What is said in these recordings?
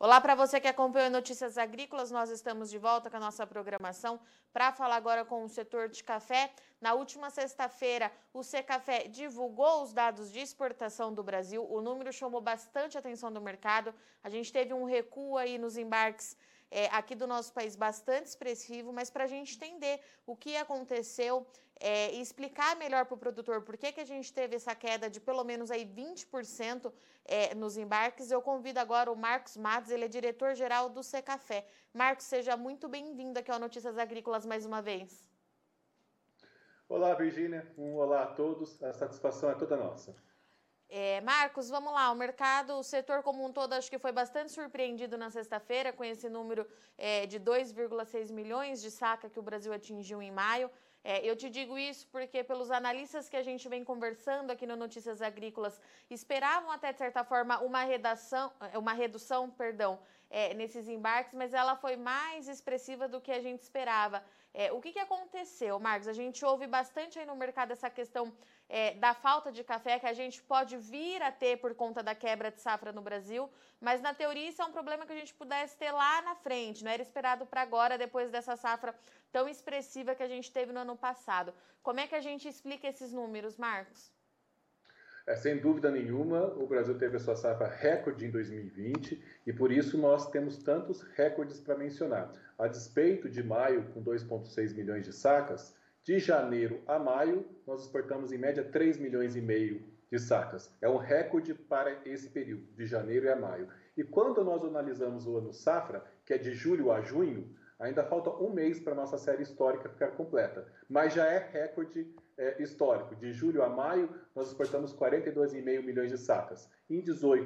Olá para você que acompanha Notícias Agrícolas, nós estamos de volta com a nossa programação para falar agora com o setor de café. Na última sexta-feira, o Secafé divulgou os dados de exportação do Brasil, o número chamou bastante atenção do mercado, a gente teve um recuo aí nos embarques aqui do nosso país bastante expressivo, mas para a gente entender o que aconteceu e explicar melhor para o produtor por que a gente teve essa queda de pelo menos aí 20% nos embarques, eu convido agora o Marcos Matos, ele é diretor-geral do Secafé. Marcos, seja muito bem-vindo aqui ao Notícias Agrícolas mais uma vez. Olá, Virgínia. Olá a todos. A satisfação é toda nossa. Marcos, vamos lá, o setor como um todo, acho que foi bastante surpreendido na sexta-feira com esse número de 2,6 milhões de saca que o Brasil atingiu em maio. Eu te digo isso porque pelos analistas que a gente vem conversando aqui no Notícias Agrícolas, esperavam até de certa forma uma redução, nesses embarques, mas ela foi mais expressiva do que a gente esperava. O que aconteceu, Marcos? A gente ouve bastante aí no mercado essa questão da falta de café que a gente pode vir a ter por conta da quebra de safra no Brasil, mas na teoria isso é um problema que a gente pudesse ter lá na frente, não era esperado para agora, depois dessa safra tão expressiva que a gente teve no ano passado. Como é que a gente explica esses números, Marcos? Sem dúvida nenhuma, o Brasil teve a sua safra recorde em 2020 e por isso nós temos tantos recordes para mencionar. A despeito de maio, com 2,6 milhões de sacas, de janeiro a maio, nós exportamos em média 3 milhões e meio de sacas. É um recorde para esse período, de janeiro a maio. E quando nós analisamos o ano safra, que é de julho a junho, ainda falta um mês para a nossa série histórica ficar completa, mas já é recorde histórico. De julho a maio, nós exportamos 42,5 milhões de sacas. Em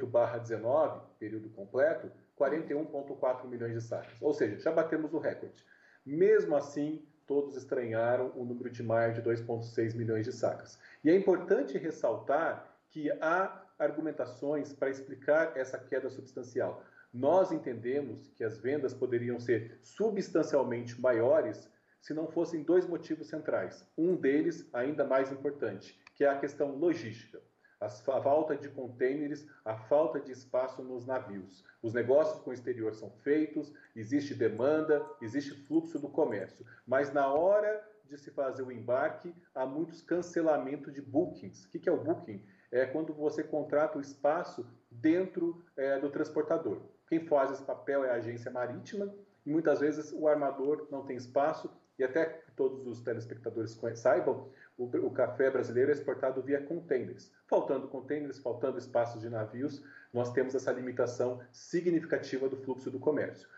18/19, período completo, 41,4 milhões de sacas. Ou seja, já batemos o recorde. Mesmo assim, todos estranharam o número de maio de 2,6 milhões de sacas. E é importante ressaltar que há argumentações para explicar essa queda substancial. Nós entendemos que as vendas poderiam ser substancialmente maiores se não fossem dois motivos centrais. Um deles, ainda mais importante, que é a questão logística. A falta de contêineres, a falta de espaço nos navios. Os negócios com o exterior são feitos, existe demanda, existe fluxo do comércio. Mas na hora de se fazer o embarque, há muitos cancelamentos de bookings. O que é o booking? É quando você contrata o espaço dentro do transportador. Quem faz esse papel é a agência marítima e muitas vezes o armador não tem espaço e até que todos os telespectadores saibam, o café brasileiro é exportado via containers. Faltando containers, faltando espaços de navios, nós temos essa limitação significativa do fluxo do comércio.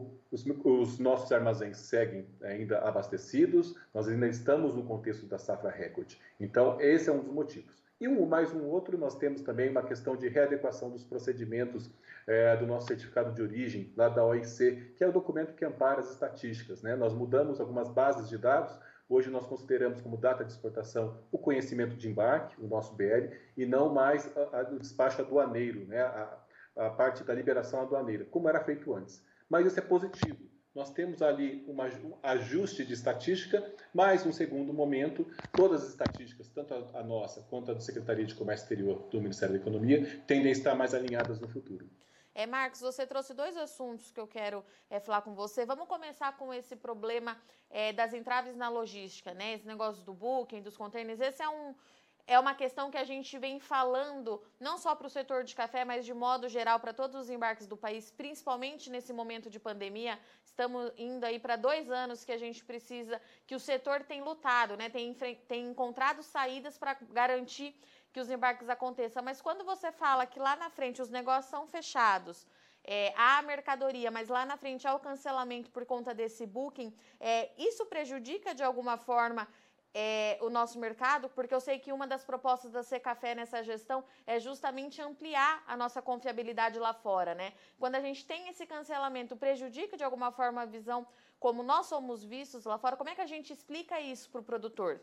Os nossos armazéns seguem ainda abastecidos, nós ainda estamos no contexto da safra recorde. Então, esse é um dos motivos. E mais um outro, nós temos também uma questão de readequação dos procedimentos do nosso certificado de origem, lá da OIC, que é o documento que ampara as estatísticas, né? Nós mudamos algumas bases de dados, hoje nós consideramos como data de exportação o conhecimento de embarque, o nosso BL, e não mais o despacho aduaneiro, né? A parte da liberação aduaneira, como era feito antes. Mas isso é positivo. Nós temos ali um ajuste de estatística, mas, no segundo momento, todas as estatísticas, tanto a nossa quanto a da Secretaria de Comércio Exterior do Ministério da Economia, tendem a estar mais alinhadas no futuro. Marcos, você trouxe dois assuntos que eu quero falar com você. Vamos começar com esse problema das entraves na logística, né? Esse negócio do booking, dos containers. Esse é uma questão que a gente vem falando não só para o setor de café, mas de modo geral para todos os embarques do país, principalmente nesse momento de pandemia. Estamos indo aí para 2 anos que a gente precisa, que o setor tem lutado, né? Tem encontrado saídas para garantir que os embarques aconteçam. Mas quando você fala que lá na frente os negócios são fechados, há mercadoria, mas lá na frente há o cancelamento por conta desse booking, isso prejudica de alguma forma o nosso mercado, porque eu sei que uma das propostas da Secafé nessa gestão é justamente ampliar a nossa confiabilidade lá fora, né? Quando a gente tem esse cancelamento, prejudica de alguma forma a visão como nós somos vistos lá fora? Como é que a gente explica isso para o produtor?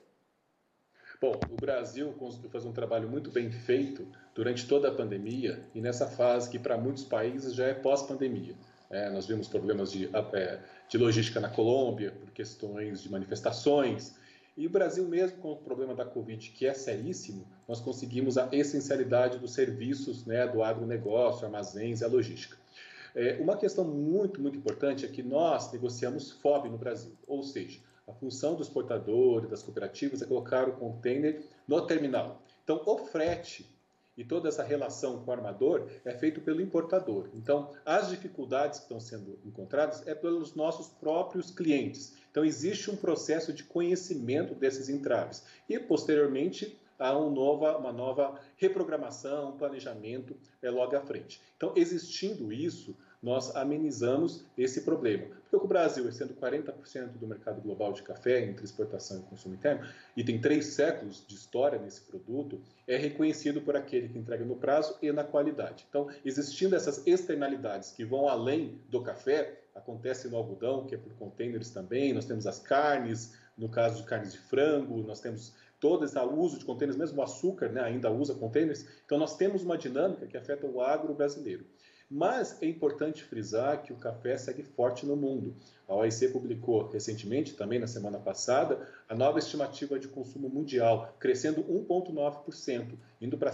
Bom, o Brasil conseguiu fazer um trabalho muito bem feito durante toda a pandemia e nessa fase que para muitos países já é pós-pandemia. Nós vimos problemas de logística na Colômbia, por questões de manifestações. E o Brasil, mesmo com o problema da Covid, que é seríssimo, nós conseguimos a essencialidade dos serviços, né, do agronegócio, armazéns e a logística. Uma questão muito, muito importante é que nós negociamos FOB no Brasil, ou seja, a função do exportador e das cooperativas é colocar o container no terminal. Então, o frete e toda essa relação com o armador é feito pelo importador. Então, as dificuldades que estão sendo encontradas é pelos nossos próprios clientes. Então, existe um processo de conhecimento desses entraves. E, posteriormente, há uma nova reprogramação, planejamento logo à frente. Então, existindo isso, nós amenizamos esse problema. Porque o Brasil, sendo 40% do mercado global de café, entre exportação e consumo interno, e tem 3 séculos de história nesse produto, é reconhecido por aquele que entrega no prazo e na qualidade. Então, existindo essas externalidades que vão além do café, acontece no algodão, que é por containers também, nós temos as carnes, no caso de carnes de frango, nós temos todo esse uso de containers, mesmo o açúcar, né, ainda usa containers. Então, nós temos uma dinâmica que afeta o agro brasileiro. Mas é importante frisar que o café segue forte no mundo. A OIC publicou recentemente, também na semana passada, a nova estimativa de consumo mundial, crescendo 1,9%, indo para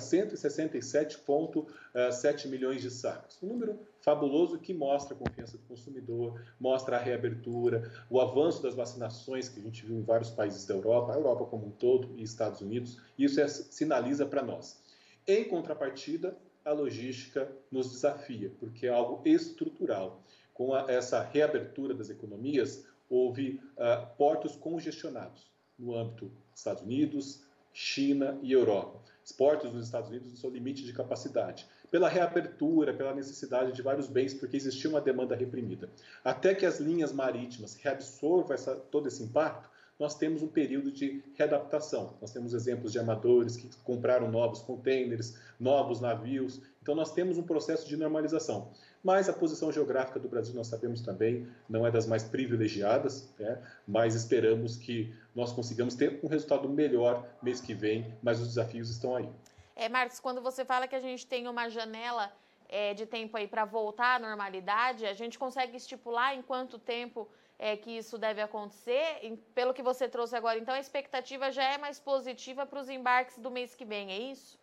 167,7 milhões de sacos. Um número fabuloso que mostra a confiança do consumidor, mostra a reabertura, o avanço das vacinações que a gente viu em vários países da Europa, a Europa como um todo e Estados Unidos. Isso sinaliza para nós. Em contrapartida, a logística nos desafia, porque é algo estrutural. Com essa reabertura das economias, houve portos congestionados no âmbito dos Estados Unidos, China e Europa. Os portos nos Estados Unidos no seu limite de capacidade, pela reabertura, pela necessidade de vários bens, porque existia uma demanda reprimida. Até que as linhas marítimas reabsorvam todo esse impacto, nós temos um período de readaptação. Nós temos exemplos de armadores que compraram novos containers, novos navios. Então, nós temos um processo de normalização. Mas a posição geográfica do Brasil, nós sabemos também, não é das mais privilegiadas, né? Mas esperamos que nós consigamos ter um resultado melhor mês que vem, mas os desafios estão aí. Marcos, quando você fala que a gente tem uma janela de tempo aí para voltar à normalidade, a gente consegue estipular em quanto tempo que isso deve acontecer? Pelo que você trouxe agora, então a expectativa já é mais positiva para os embarques do mês que vem, é isso?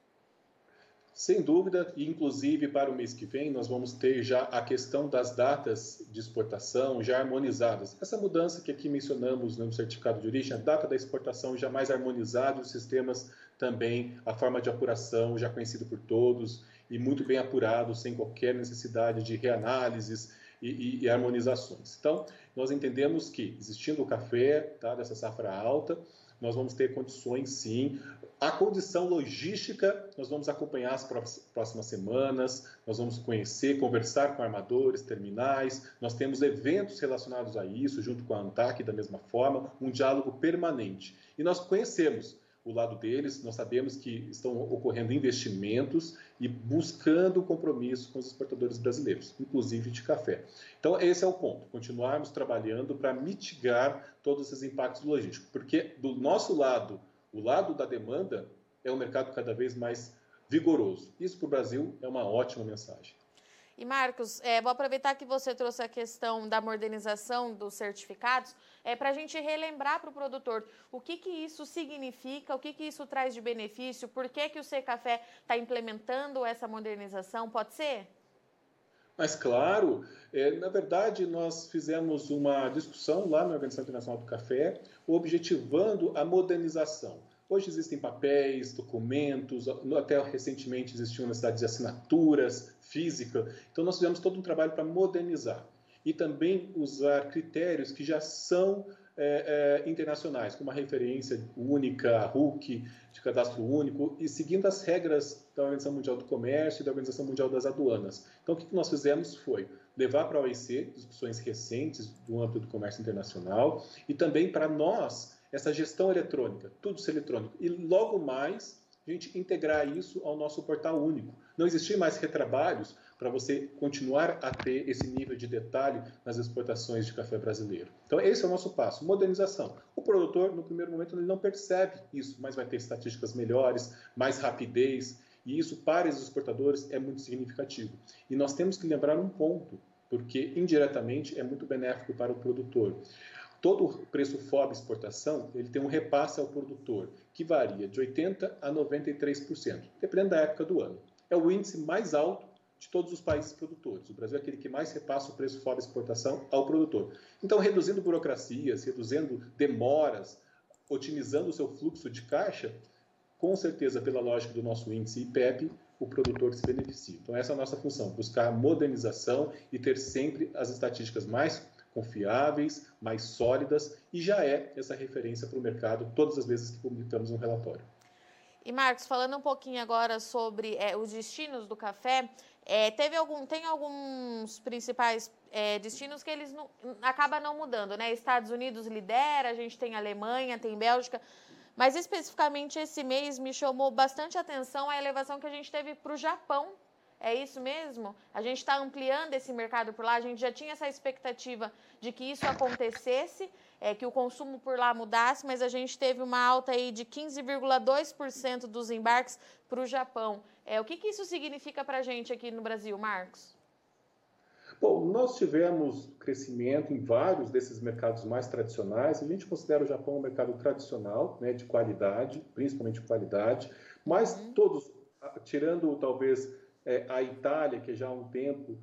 Sem dúvida, e inclusive para o mês que vem nós vamos ter já a questão das datas de exportação já harmonizadas. Essa mudança que aqui mencionamos no certificado de origem, a data da exportação já mais harmonizada, os sistemas também, a forma de apuração já conhecida por todos e muito bem apurado, sem qualquer necessidade de reanálises e harmonizações. Então, nós entendemos que, existindo o café, tá, dessa safra alta, nós vamos ter condições, sim. A condição logística, nós vamos acompanhar as próximas semanas, nós vamos conhecer, conversar com armadores, terminais, nós temos eventos relacionados a isso, junto com a ANTAC, da mesma forma, um diálogo permanente. E nós conhecemos o lado deles, nós sabemos que estão ocorrendo investimentos e buscando compromisso com os exportadores brasileiros, inclusive de café. Então, esse é o ponto, continuarmos trabalhando para mitigar todos esses impactos logísticos, porque do nosso lado, o lado da demanda é um mercado cada vez mais vigoroso. Isso para o Brasil é uma ótima mensagem. E, Marcos, vou aproveitar que você trouxe a questão da modernização dos certificados, para a gente relembrar para o produtor o que isso significa, o que isso traz de benefício, por que o Secafé está implementando essa modernização, pode ser? Mas, claro, na verdade, nós fizemos uma discussão lá na Organização Internacional do Café, objetivando a modernização. Hoje existem papéis, documentos, até recentemente existia uma necessidade de assinaturas física. Então, nós fizemos todo um trabalho para modernizar e também usar critérios que já são internacionais, como a referência única, a RUC, de cadastro único, e seguindo as regras da Organização Mundial do Comércio e da Organização Mundial das Aduanas. Então, o que nós fizemos foi levar para a OIC discussões recentes do âmbito do comércio internacional e também para nós essa gestão eletrônica, tudo ser eletrônico. E logo mais, a gente integrar isso ao nosso portal único. Não existir mais retrabalhos para você continuar a ter esse nível de detalhe nas exportações de café brasileiro. Então, esse é o nosso passo, modernização. O produtor, no primeiro momento, ele não percebe isso, mas vai ter estatísticas melhores, mais rapidez, e isso para os exportadores é muito significativo. E nós temos que lembrar um ponto, porque indiretamente é muito benéfico para o produtor. Todo o preço FOB exportação, ele tem um repasse ao produtor, que varia de 80% a 93%, dependendo da época do ano. É o índice mais alto de todos os países produtores. O Brasil é aquele que mais repassa o preço FOB exportação ao produtor. Então, reduzindo burocracias, reduzindo demoras, otimizando o seu fluxo de caixa, com certeza, pela lógica do nosso índice IPEP, o produtor se beneficia. Então, essa é a nossa função, buscar modernização e ter sempre as estatísticas mais confiáveis, mais sólidas, e já é essa referência para o mercado todas as vezes que publicamos um relatório. E, Marcos, falando um pouquinho agora sobre os destinos do café, tem alguns principais destinos que eles acabam não mudando, né? Estados Unidos lidera, a gente tem Alemanha, tem Bélgica, mas especificamente esse mês me chamou bastante atenção a elevação que a gente teve para o Japão. É isso mesmo? A gente está ampliando esse mercado por lá, a gente já tinha essa expectativa de que isso acontecesse, que o consumo por lá mudasse, mas a gente teve uma alta aí de 15,2% dos embarques para o Japão. O que isso significa para a gente aqui no Brasil, Marcos? Bom, nós tivemos crescimento em vários desses mercados mais tradicionais. A gente considera o Japão um mercado tradicional, né, de qualidade, principalmente qualidade, mas todos, tirando talvez a Itália, que já há um tempo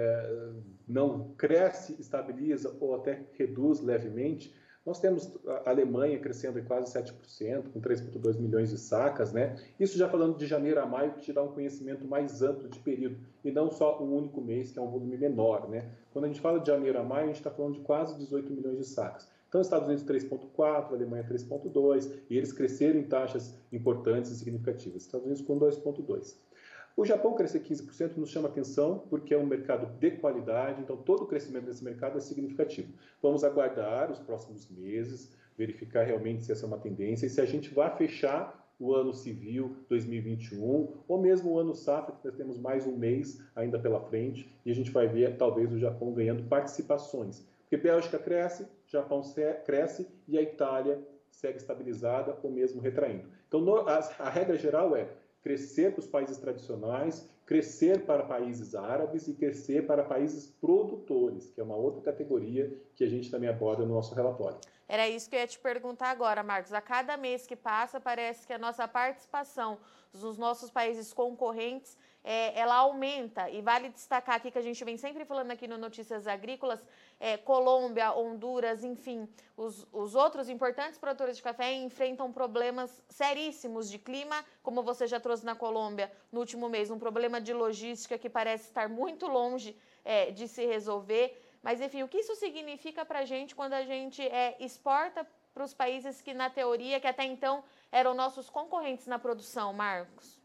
não cresce, estabiliza ou até reduz levemente, nós temos a Alemanha crescendo em quase 7%, com 3,2 milhões de sacas, né? Isso já falando de janeiro a maio, que te dá um conhecimento mais amplo de período, e não só um único mês, que é um volume menor, né? Quando a gente fala de janeiro a maio, a gente está falando de quase 18 milhões de sacas. Então, Estados Unidos 3,4, Alemanha 3,2, e eles cresceram em taxas importantes e significativas. Estados Unidos com 2,2. O Japão crescer 15% nos chama atenção porque é um mercado de qualidade, então todo o crescimento desse mercado é significativo. Vamos aguardar os próximos meses, verificar realmente se essa é uma tendência e se a gente vai fechar o ano civil 2021 ou mesmo o ano safra, que nós temos mais um mês ainda pela frente e a gente vai ver talvez o Japão ganhando participações. Porque Bélgica cresce, Japão cresce e a Itália segue estabilizada ou mesmo retraindo. Então a regra geral é crescer para os países tradicionais, crescer para países árabes e crescer para países produtores, que é uma outra categoria que a gente também aborda no nosso relatório. Era isso que eu ia te perguntar agora, Marcos. A cada mês que passa, parece que a nossa participação dos nossos países concorrentes, ela aumenta. E vale destacar aqui que a gente vem sempre falando aqui no Notícias Agrícolas, Colômbia, Honduras, enfim, os outros importantes produtores de café enfrentam problemas seríssimos de clima, como você já trouxe na Colômbia no último mês, um problema de logística que parece estar muito longe de se resolver. Mas, enfim, o que isso significa para a gente quando a gente exporta para os países que, na teoria, que até então eram nossos concorrentes na produção, Marcos?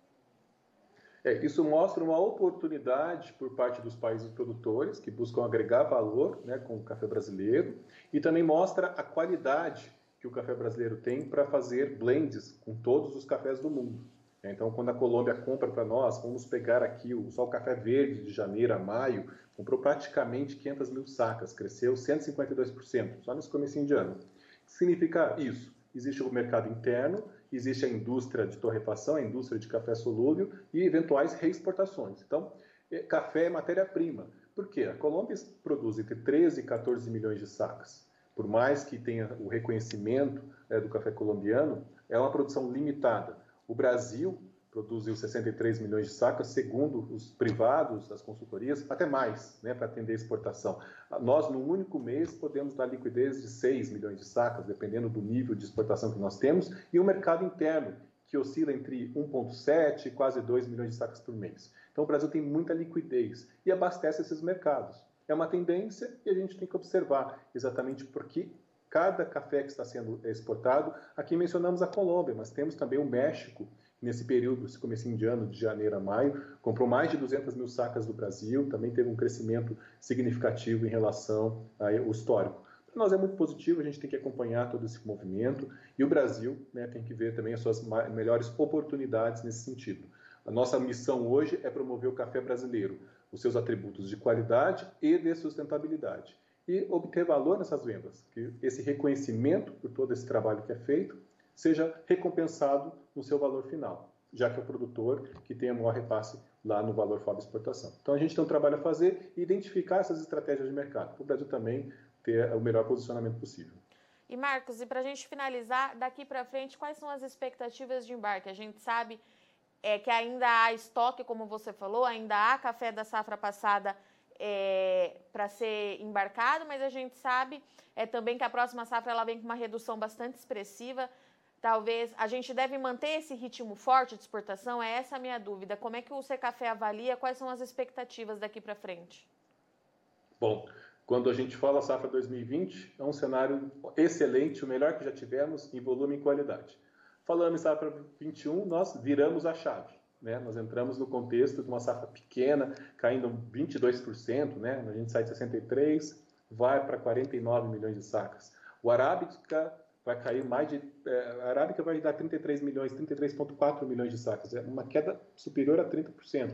Isso mostra uma oportunidade por parte dos países produtores que buscam agregar valor, né, com o café brasileiro e também mostra a qualidade que o café brasileiro tem para fazer blends com todos os cafés do mundo. Então, quando a Colômbia compra para nós, vamos pegar aqui só o café verde de janeiro a maio, comprou praticamente 500 mil sacas, cresceu 152%, só nesse comecinho de ano. O que significa isso? Existe o mercado interno, existe a indústria de torrefação, a indústria de café solúvel e eventuais reexportações. Então, café é matéria-prima. Por quê? A Colômbia produz entre 13 e 14 milhões de sacas. Por mais que tenha o reconhecimento do café colombiano, é uma produção limitada. O Brasil produziu 63 milhões de sacas, segundo os privados, as consultorias, até mais, né, para atender a exportação. Nós, no único mês, podemos dar liquidez de 6 milhões de sacas, dependendo do nível de exportação que nós temos, e o mercado interno, que oscila entre 1,7 e quase 2 milhões de sacas por mês. Então, o Brasil tem muita liquidez e abastece esses mercados. É uma tendência e a gente tem que observar exatamente porque cada café que está sendo exportado, aqui mencionamos a Colômbia, mas temos também o México, nesse período, esse comecinho de ano, de janeiro a maio, comprou mais de 200 mil sacas do Brasil, também teve um crescimento significativo em relação ao histórico. Para nós é muito positivo, a gente tem que acompanhar todo esse movimento e o Brasil, né, tem que ver também as suas melhores oportunidades nesse sentido. A nossa missão hoje é promover o café brasileiro, os seus atributos de qualidade e de sustentabilidade. E obter valor nessas vendas, que esse reconhecimento por todo esse trabalho que é feito seja recompensado no seu valor final, já que é o produtor que tem a maior repasse lá no valor FOB exportação. Então a gente tem um trabalho a fazer e identificar essas estratégias de mercado, para o Brasil também ter o melhor posicionamento possível. E Marcos, e para a gente finalizar, daqui para frente, quais são as expectativas de embarque? A gente sabe que ainda há estoque, como você falou, ainda há café da safra passada para ser embarcado, mas a gente sabe também que a próxima safra ela vem com uma redução bastante expressiva. Talvez a gente deve manter esse ritmo forte de exportação? É essa a minha dúvida. Como é que o Secafé avalia? Quais são as expectativas daqui para frente? Bom, quando a gente fala safra 2020, é um cenário excelente, o melhor que já tivemos em volume e qualidade. Falando em safra 21, nós viramos a chave, né? Nós entramos no contexto de uma safra pequena, caindo 22%, né? A gente sai de 63, vai para 49 milhões de sacas. O Arábica vai cair mais de... a Arábica vai dar 33 milhões, 33,4 milhões de sacas. É uma queda superior a 30%,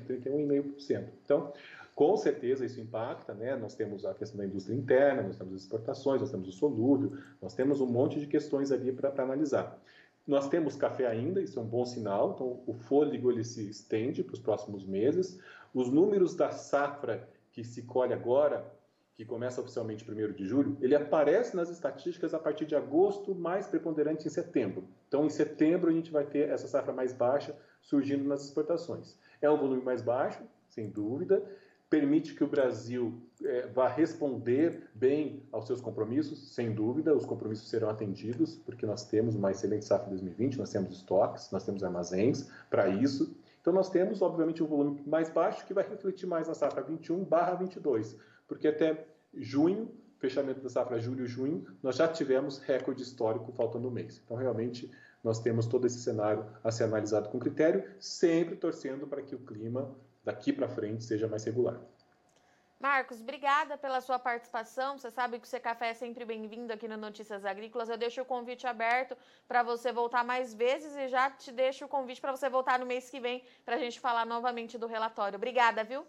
31,5%. Então, com certeza isso impacta, né? Nós temos a questão da indústria interna, nós temos as exportações, nós temos o solúvel, nós temos um monte de questões ali para analisar. Nós temos café ainda, isso é um bom sinal, então o fôlego ele se estende para os próximos meses. Os números da safra que se colhe agora, que começa oficialmente 1º de julho, ele aparece nas estatísticas a partir de agosto, mais preponderante em setembro. Então, em setembro, a gente vai ter essa safra mais baixa surgindo nas exportações. É um volume mais baixo, sem dúvida, permite que o Brasil vá responder bem aos seus compromissos, sem dúvida, os compromissos serão atendidos, porque nós temos uma excelente safra 2020, nós temos estoques, nós temos armazéns para isso. Então, nós temos, obviamente, um volume mais baixo que vai refletir mais na safra 21/22, porque até junho, fechamento da safra julho-junho, nós já tivemos recorde histórico faltando um mês. Então, realmente, nós temos todo esse cenário a ser analisado com critério, sempre torcendo para que o clima daqui para frente seja mais regular. Marcos, obrigada pela sua participação. Você sabe que o Secafé é sempre bem-vindo aqui no Notícias Agrícolas. Eu deixo o convite aberto para você voltar mais vezes e já te deixo o convite para você voltar no mês que vem para a gente falar novamente do relatório. Obrigada, viu?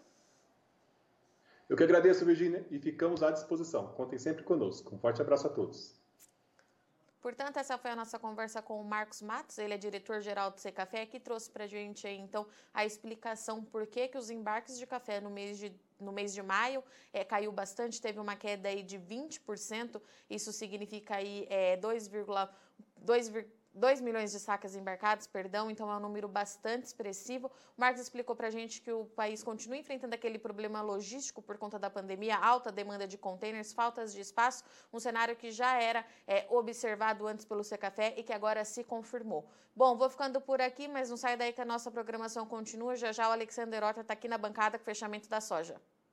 Eu que agradeço, Virgínia, e ficamos à disposição. Contem sempre conosco. Um forte abraço a todos. Portanto, essa foi a nossa conversa com o Marcos Matos, ele é diretor-geral do Secafé, que trouxe para a gente aí, então, a explicação por que os embarques de café no mês de maio caiu bastante, teve uma queda aí de 20%, isso significa aí 2 milhões de sacas embarcadas, então é um número bastante expressivo. O Marcos explicou para a gente que o país continua enfrentando aquele problema logístico por conta da pandemia, alta demanda de contêineres, faltas de espaço, um cenário que já era observado antes pelo Secafé e que agora se confirmou. Bom, vou ficando por aqui, mas não sai daí que a nossa programação continua. Já já o Alexander Otter está aqui na bancada com o fechamento da soja.